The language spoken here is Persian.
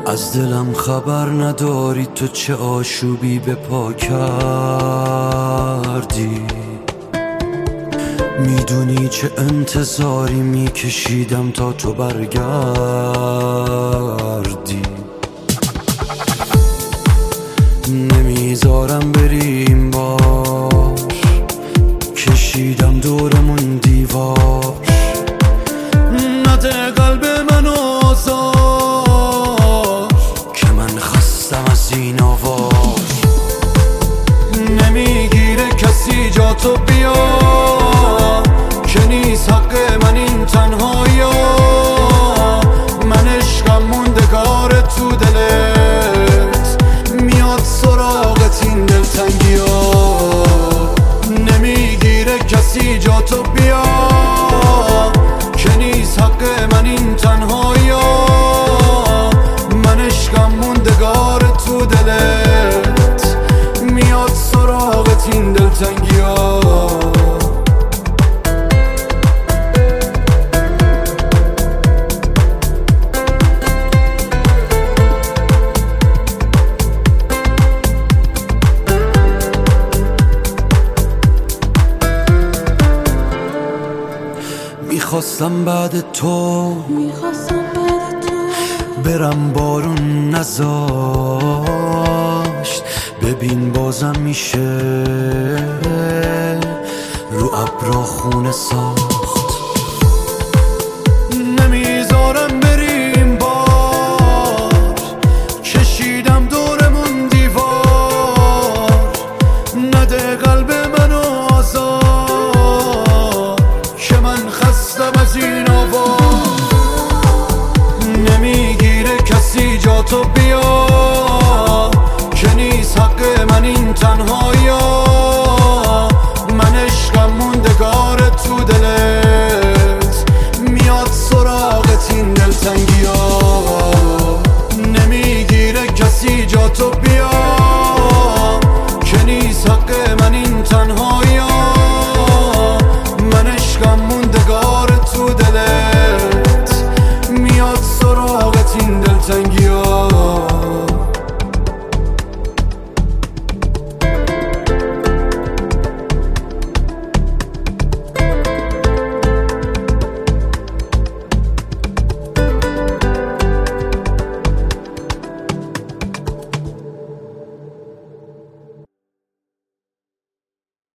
از دلم خبر نداری تو چه آشوبی به پا کردی. میدونی چه انتظاری میکشیدم تا تو برگردی. نمیذارم بریم بار، کشیدم دورمون دیوار. نده قلب من آزار که من خستم از این آوار. نمیگیره کسی جا تو بیا که نیست حق من این تنهایی. من عشقم موندگار تو دلت، میاد سراغت این دلتنگی ها. نمیگیره کسی جا تو بیا که نیست حق من این تنهایی. من عشقم موندگار تو دلت، میاد سراغت این دلتنگی ها. میخواستم بعد تو برم بارون نذاشت. ببین بازم میشه رو ابرا خونه ساخت. نمیذارم بریم بار، کشیدم دورمون دیوار. نده قلب منو آزار که من خستم از این آوار. نمیگیره کسی جا تو بیا که نیست حق من این تنها.